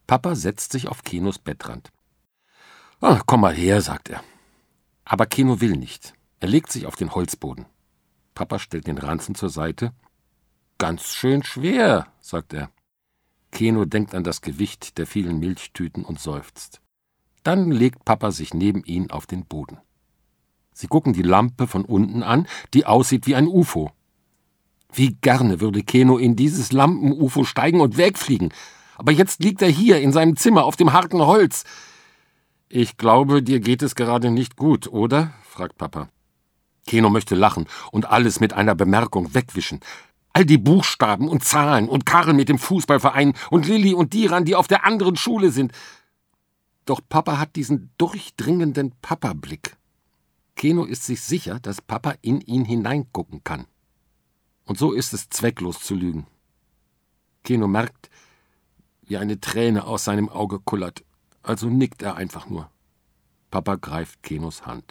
Papa setzt sich auf Kenos Bettrand. »Komm mal her«, sagt er. Aber Keno will nicht. Er legt sich auf den Holzboden. Papa stellt den Ranzen zur Seite. »Ganz schön schwer«, sagt er. Keno denkt an das Gewicht der vielen Milchtüten und seufzt. Dann legt Papa sich neben ihn auf den Boden. Sie gucken die Lampe von unten an, die aussieht wie ein UFO. Wie gerne würde Keno in dieses Lampen-UFO steigen und wegfliegen. Aber jetzt liegt er hier in seinem Zimmer auf dem harten Holz. »Ich glaube, dir geht es gerade nicht gut, oder?« fragt Papa. Keno möchte lachen und alles mit einer Bemerkung wegwischen. All die Buchstaben und Zahlen und Karl mit dem Fußballverein und Lilli und Diran, die auf der anderen Schule sind. Doch Papa hat diesen durchdringenden Papa-Blick. Keno ist sich sicher, dass Papa in ihn hineingucken kann. Und so ist es zwecklos zu lügen. Keno merkt, wie eine Träne aus seinem Auge kullert. Also nickt er einfach nur. Papa greift Kenos Hand.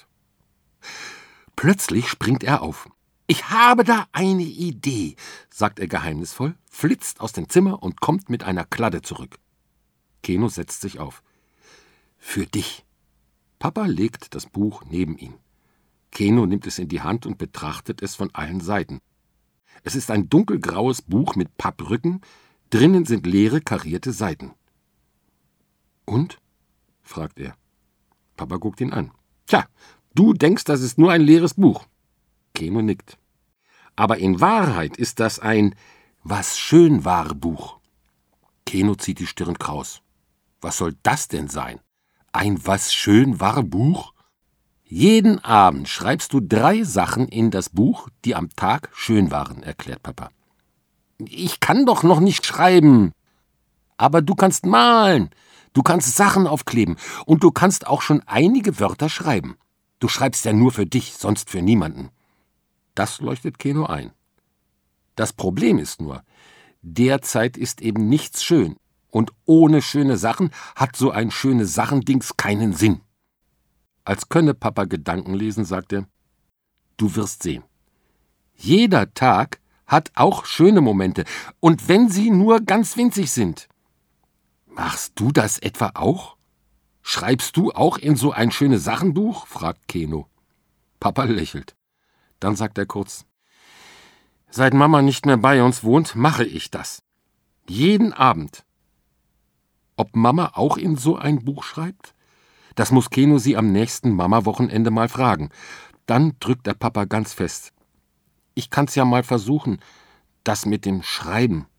Plötzlich springt er auf. »Ich habe da eine Idee«, sagt er geheimnisvoll, flitzt aus dem Zimmer und kommt mit einer Kladde zurück. Keno setzt sich auf. »Für dich.« Papa legt das Buch neben ihn. Keno nimmt es in die Hand und betrachtet es von allen Seiten. Es ist ein dunkelgraues Buch mit Papprücken, drinnen sind leere, karierte Seiten. »Und?« fragt er. Papa guckt ihn an. »Tja, du denkst, das ist nur ein leeres Buch.« Keno nickt. »Aber in Wahrheit ist das ein was schön war Buch.« Keno zieht die Stirn kraus. »Was soll das denn sein? Ein was schön war Buch?« »Jeden Abend schreibst du 3 Sachen in das Buch, die am Tag schön waren«, erklärt Papa. »Ich kann doch noch nicht schreiben.« »Aber du kannst malen, du kannst Sachen aufkleben und du kannst auch schon einige Wörter schreiben. Du schreibst ja nur für dich, sonst für niemanden.« Das leuchtet Keno ein. Das Problem ist nur, derzeit ist eben nichts schön. Und ohne schöne Sachen hat so ein schöne Sachendings keinen Sinn. Als könne Papa Gedanken lesen, sagt er, du wirst sehen. Jeder Tag hat auch schöne Momente, und wenn sie nur ganz winzig sind. Machst du das etwa auch? Schreibst du auch in so ein schönes Sachenbuch? Fragt Keno. Papa lächelt. Dann sagt er kurz, seit Mama nicht mehr bei uns wohnt, mache ich das. Jeden Abend. Ob Mama auch in so ein Buch schreibt? Das muss Keno sie am nächsten Mama-Wochenende mal fragen. Dann drückt der Papa ganz fest. Ich kann's ja mal versuchen, das mit dem Schreiben.